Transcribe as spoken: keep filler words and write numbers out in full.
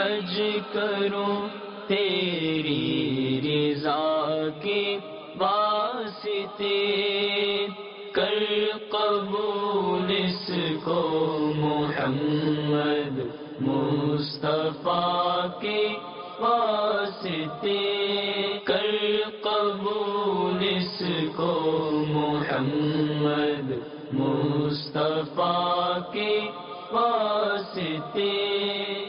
हज करूं तेरी रिज़ा के वास्ते। कर कबूल इसको मुहम्मद मुस्तफा के वास्ते। कर कबूल इसको मुहम्मद मुस्तफा के वास्ते।